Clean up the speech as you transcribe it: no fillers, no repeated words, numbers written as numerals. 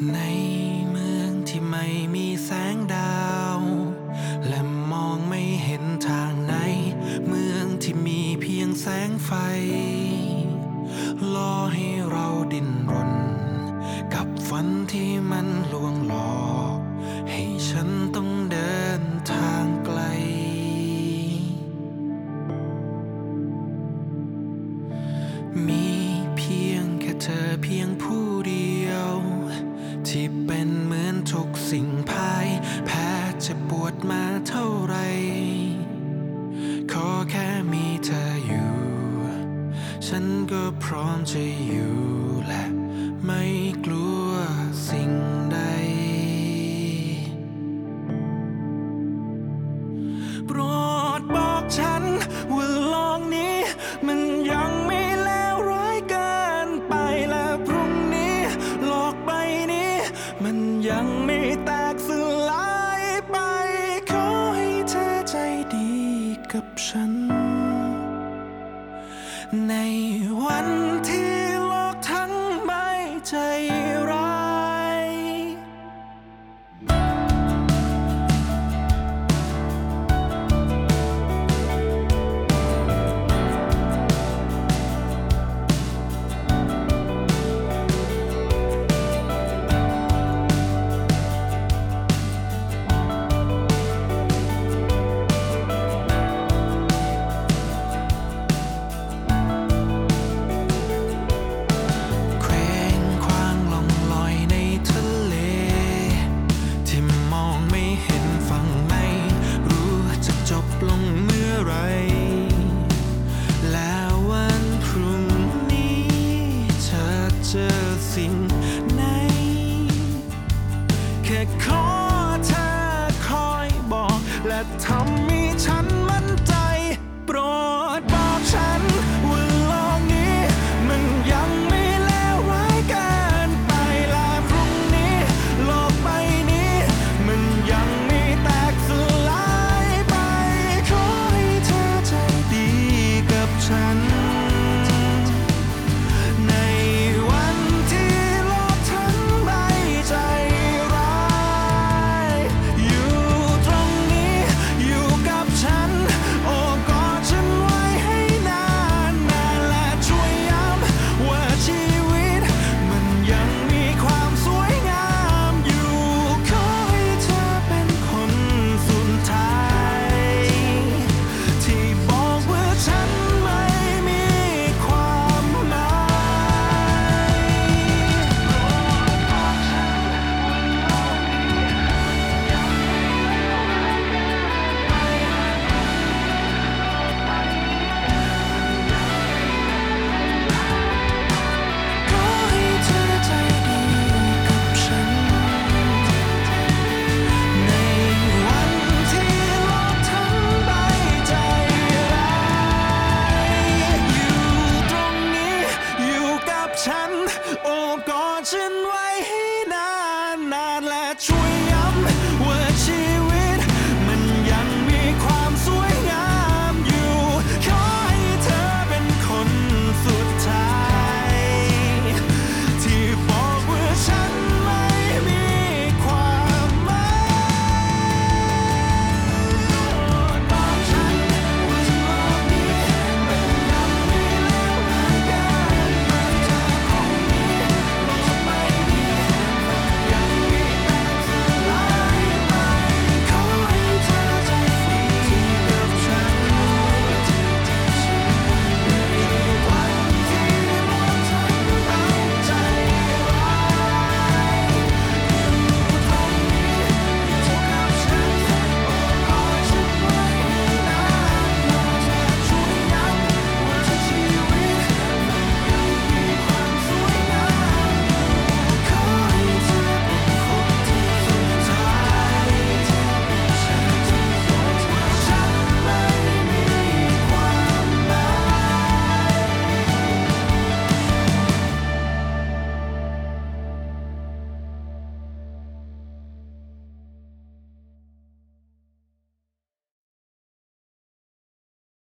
ในเมืองที่ไม่มีแสงดาวและมองไม่เห็นทางไหนเมืองที่มีเพียงแสงไฟล่อให้เราดิ้นรนกับฝันที่มันลวงหลอกให้ฉันต้องเดินทางไกลมีเพียงแค่เธอเพียงผู้เดียวที่เป็นเหมือนทุกสิ่งพ่ายแพ้จะปวดมาเท่าไรขอแค่มีเธออยู่ฉันก็พร้อมจะอยู่และไม่กลัวสิ่งใดโปรดบอกฉันว่าโลกนี้มันยังไม่เลวร้ายเกินไปและพรุ่งนี้โลกใบนี้มันยังไม่แตกสลายไปขอให้เธอใจดีกับฉันในวันที่โลกทั้งใบใจร้ายสิ่งไหนแค่ขอเธอคอยบอกและทำให้ฉันมั่นใจโปรดบอกฉันว่าโลกนี้มันยังไม่เลวร้ายเกินไปและพรุ่งนี้โลกใบนี้มันยังไม่แตกสลายไปขอให้เธอใจดีกับฉันฉันโอบกอดฉันไว้ให้